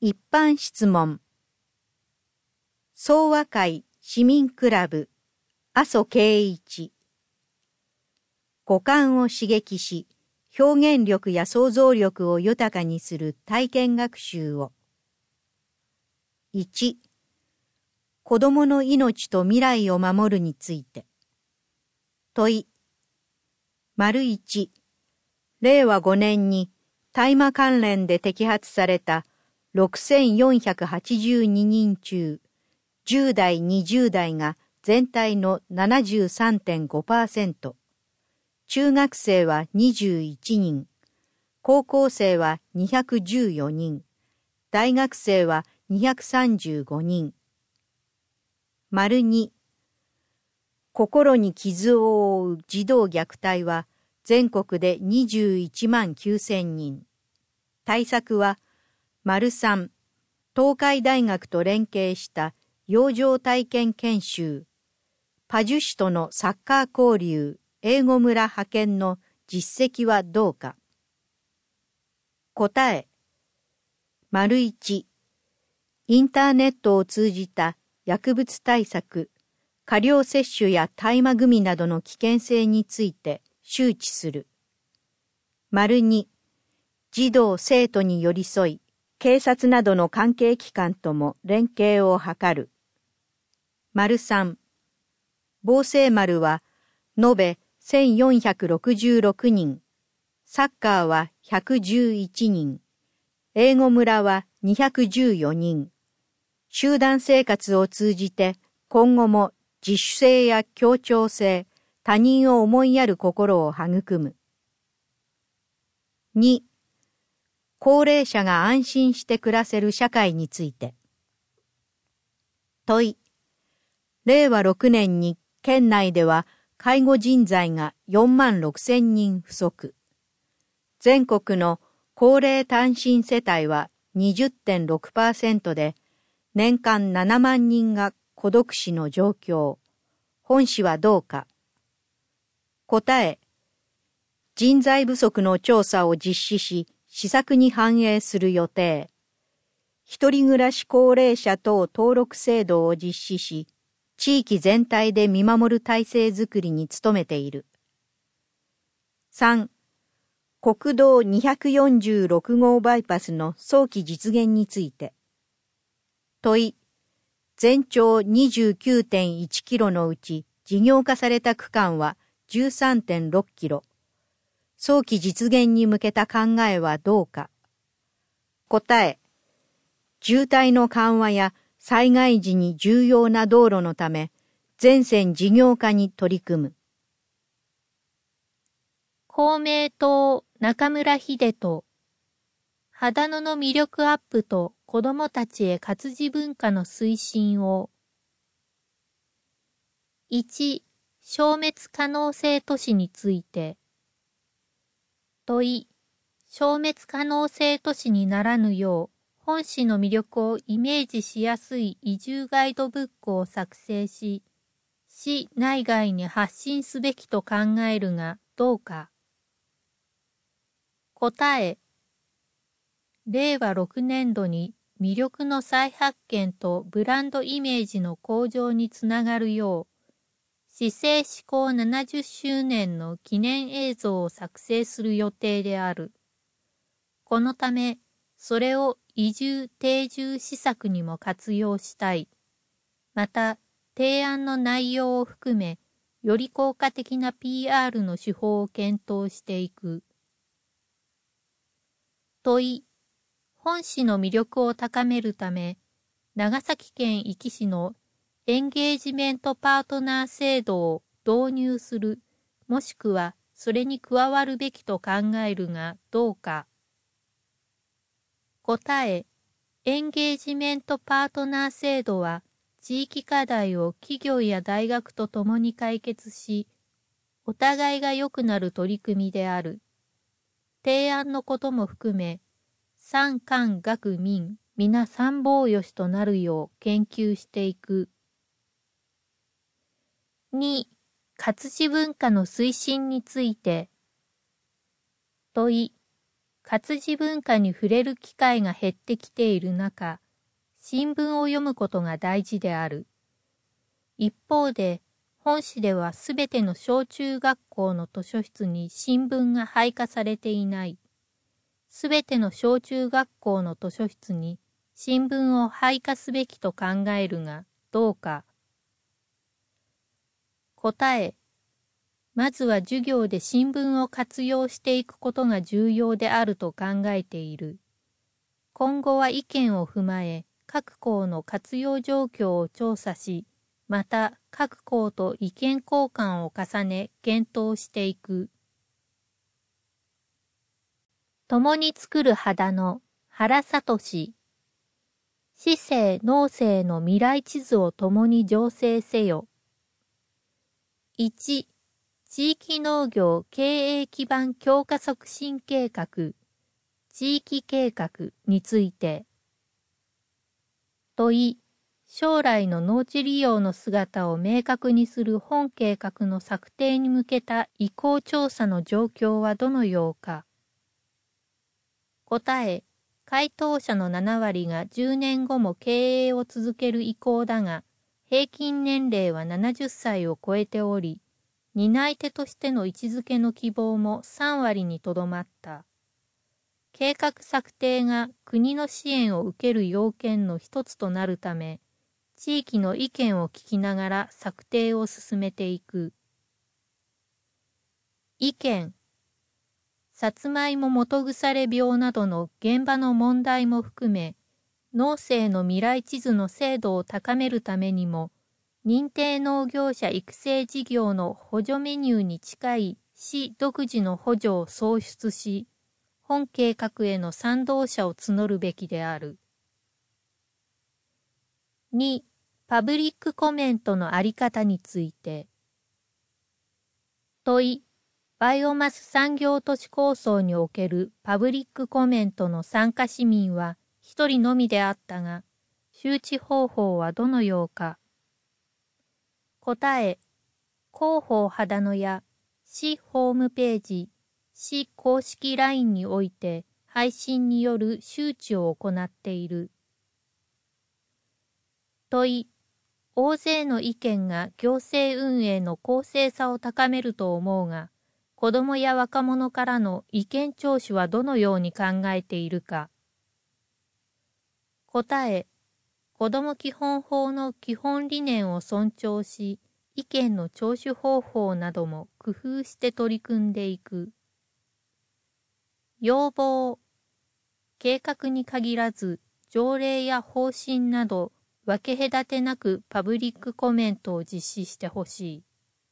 一般質問。総和会市民クラブ阿蘇圭一。五感を刺激し、表現力や想像力を豊かにする体験学習を。1、子供の命と未来を守るについて。問い。1、令和5年に大麻関連で摘発された6482人中、10代、20代が全体の 73.5%、中学生は21人、高校生は214人、大学生は235人。2、心に傷を負う児童虐待は全国で21万9000人。対策は、3、東海大学と連携した養生体験研修、パジュ市とのサッカー交流、英語村派遣の実績はどうか。答え。1、インターネットを通じた薬物対策、過量摂取や大麻組などの危険性について周知する。2、児童生徒に寄り添い、警察などの関係機関とも連携を図る。3、防世丸は延べ1466人、サッカーは111人、英語村は214人、集団生活を通じて今後も自主性や協調性、他人を思いやる心を育む。2、高齢者が安心して暮らせる社会について。問い。令和6年に県内では介護人材が4万6000人不足。全国の高齢単身世帯は 20.6% で、年間7万人が孤独死の状況。本市はどうか。答え。人材不足の調査を実施し、施策に反映する予定。一人暮らし高齢者等登録制度を実施し、地域全体で見守る体制づくりに努めている。3、国道246号バイパスの早期実現について。問い。全長 29.1 キロのうち事業化された区間は 13.6 キロ。早期実現に向けた考えはどうか。答え。渋滞の緩和や災害時に重要な道路のため、全線事業化に取り組む。 公明党中村秀人。秦野の魅力アップと子どもたちへ活字文化の推進を。1、消滅可能性都市について。問い、消滅可能性都市にならぬよう、本市の魅力をイメージしやすい移住ガイドブックを作成し、市内外に発信すべきと考えるがどうか。答え。令和6年度に魅力の再発見とブランドイメージの向上につながるよう、市政施行70周年の記念映像を作成する予定である。このため、それを移住定住施策にも活用したい。また、提案の内容を含め、より効果的な PR の手法を検討していく。問い、本市の魅力を高めるため、長崎県壱岐市のエンゲージメントパートナー制度を導入する、もしくはそれに加わるべきと考えるがどうか。答え、エンゲージメントパートナー制度は、地域課題を企業や大学と共に解決し、お互いが良くなる取り組みである。提案のことも含め、産官学民、皆三方よしとなるよう研究していく。2、活字文化の推進について。問い、 活字文化に触れる機会が減ってきている中、新聞を読むことが大事である。一方で、本市ではすべての小中学校の図書室に新聞が配下されていない。すべての小中学校の図書室に新聞を配下すべきと考えるが、どうか。答え。まずは授業で新聞を活用していくことが重要であると考えている。今後は意見を踏まえ、各校の活用状況を調査し、また各校と意見交換を重ね検討していく。共に作る肌の原聡。市政農政の未来地図を共に醸成せよ。1、地域農業経営基盤強化促進計画、地域計画について。問い、将来の農地利用の姿を明確にする本計画の策定に向けた意向調査の状況はどのようか。答え、回答者の7割が10年後も経営を続ける意向だが、平均年齢は70歳を超えており、担い手としての位置づけの希望も3割にとどまった。計画策定が国の支援を受ける要件の一つとなるため、地域の意見を聞きながら策定を進めていく。意見。さつまいも基腐病などの現場の問題も含め、農政の未来地図の精度を高めるためにも、認定農業者育成事業の補助メニューに近い市独自の補助を創出し、本計画への賛同者を募るべきである。2、パブリックコメントのあり方について。問い、バイオマス産業都市構想におけるパブリックコメントの参加市民は一人のみであったが、周知方法はどのようか。答え、広報秦野や市ホームページ、市公式 LINE において配信による周知を行っている。問い、大勢の意見が行政運営の公正さを高めると思うが、子どもや若者からの意見聴取はどのように考えているか。答え、子ども基本法の基本理念を尊重し、意見の聴取方法なども工夫して取り組んでいく。要望。計画に限らず、条例や方針など、分け隔てなくパブリックコメントを実施してほしい。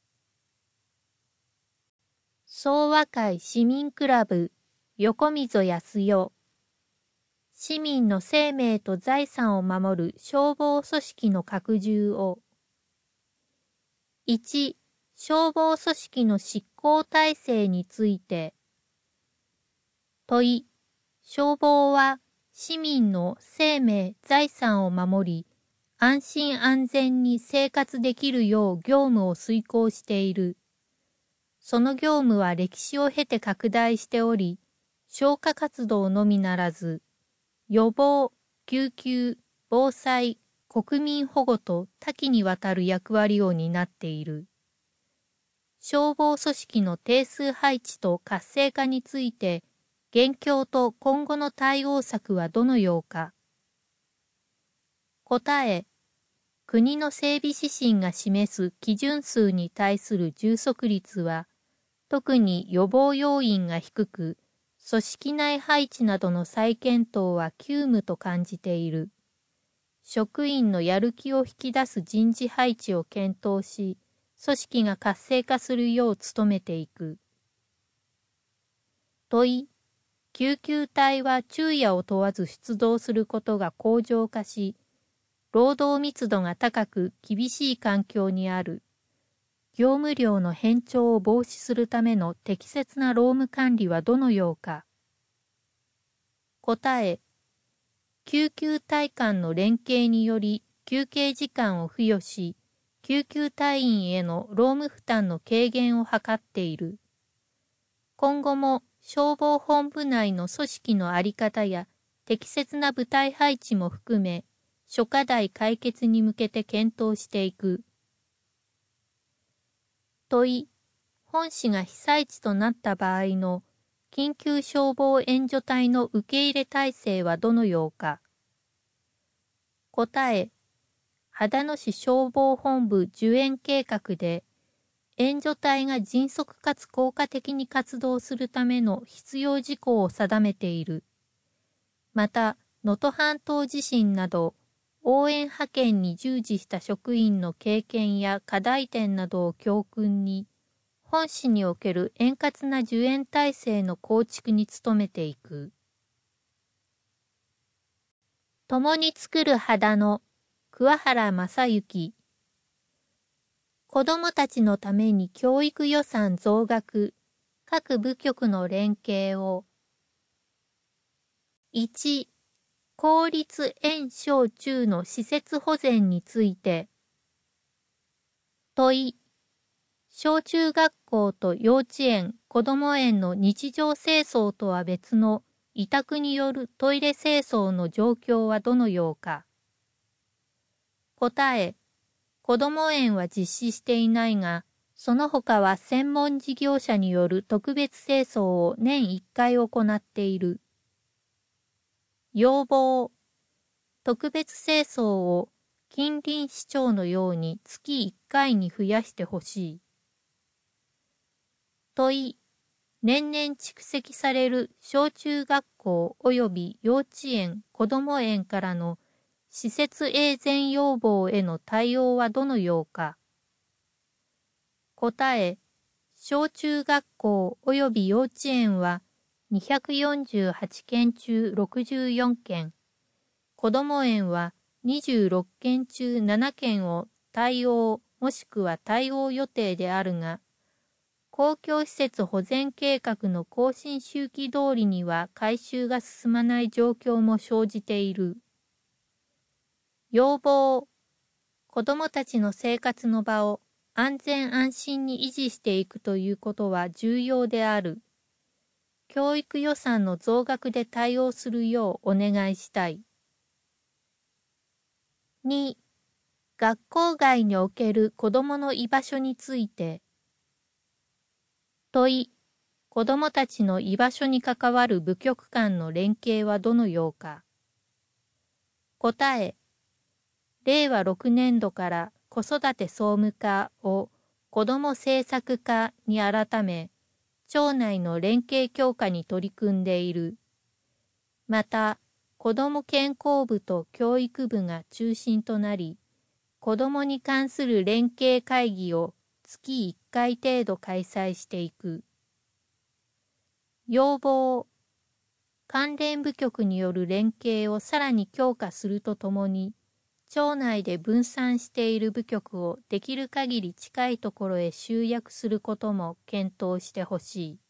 総和会市民クラブ、横溝康代。市民の生命と財産を守る消防組織の拡充を。1、消防組織の執行体制について。問い、消防は市民の生命、財産を守り、安心安全に生活できるよう業務を遂行している。その業務は歴史を経て拡大しており、消火活動のみならず、予防、救急、防災、国民保護と多岐にわたる役割を担っている。消防組織の定数配置と活性化について、現況と今後の対応策はどのようか。答え、国の整備指針が示す基準数に対する充足率は、特に予防要因が低く、組織内配置などの再検討は急務と感じている。職員のやる気を引き出す人事配置を検討し、組織が活性化するよう努めていく。問い、救急隊は昼夜を問わず出動することが恒常化し、労働密度が高く厳しい環境にある。業務量の偏重を防止するための適切な労務管理はどのようか。答え、救急隊間の連携により休憩時間を付与し、救急隊員への労務負担の軽減を図っている。今後も消防本部内の組織の在り方や適切な部隊配置も含め、諸課題解決に向けて検討していく。問い、本市が被災地となった場合の緊急消防援助隊の受け入れ体制はどのようか。答え、秦野市消防本部受援計画で、援助隊が迅速かつ効果的に活動するための必要事項を定めている。また、能登半島地震など、応援派遣に従事した職員の経験や課題点などを教訓に、本市における円滑な受援体制の構築に努めていく。共に作る秦野、桑原正幸。子どもたちのために教育予算増額、各部局の連携を。1、公立園小中の施設保全について。問い、小中学校と幼稚園、こども園の日常清掃とは別の委託によるトイレ清掃の状況はどのようか。答え、こども園は実施していないが、その他は専門事業者による特別清掃を年1回行っている。要望、特別清掃を近隣市町のように月1回に増やしてほしい。問い、年々蓄積される小中学校及び幼稚園、こども園からの施設永全要望への対応はどのようか。答え、小中学校及び幼稚園は248件中64件、こども園は26件中7件を対応もしくは対応予定であるが、公共施設保全計画の更新周期通りには改修が進まない状況も生じている。要望、子どもたちの生活の場を安全安心に維持していくということは重要である。教育予算の増額で対応するようお願いしたい。2、学校外における子どもの居場所について。問い、子どもたちの居場所に関わる部局間の連携はどのようか。答え、令和6年度から子育て総務課を子ども政策課に改め、庁内の連携強化に取り組んでいる。また、子ども健康部と教育部が中心となり、子どもに関する連携会議を月1回程度開催していく。要望、関連部局による連携をさらに強化するとともに、庁内で分散している部局をできる限り近いところへ集約することも検討してほしい。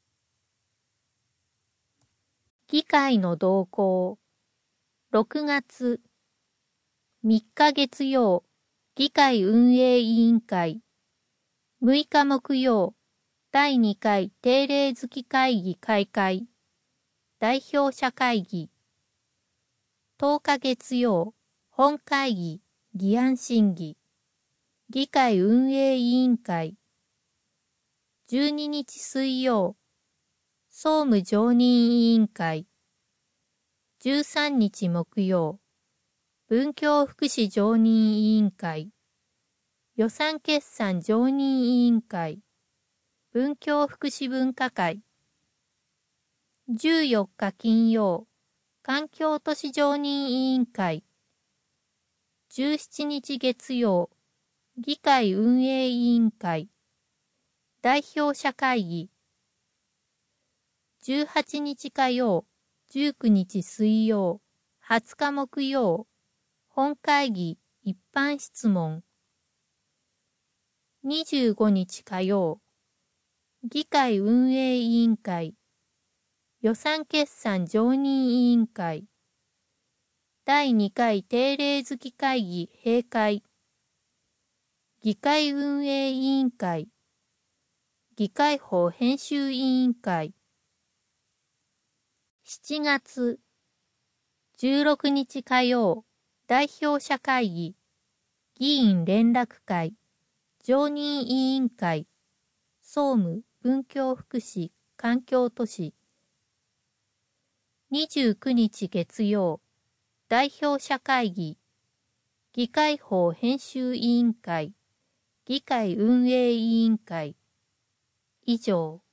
議会の動向。6月3日月曜、議会運営委員会。6日木曜、第2回定例月会議開会。代表者会議。10日月曜、本会議、議案審議。議会運営委員会。12日水曜、総務常任委員会。13日木曜、文教福祉常任委員会。予算決算常任委員会。文教福祉分科会。14日金曜、環境都市常任委員会。17日月曜、議会運営委員会。代表者会議。18日火曜、19日水曜、20日木曜、本会議一般質問。25日火曜、議会運営委員会。予算決算常任委員会。第2回定例月会議閉会。議会運営委員会。議会法編集委員会。 7月16日火曜、代表者会議、議員連絡会、常任委員会、総務、文教福祉、環境都市。29日月曜、代表者会議、議会法編集委員会、議会運営委員会。以上。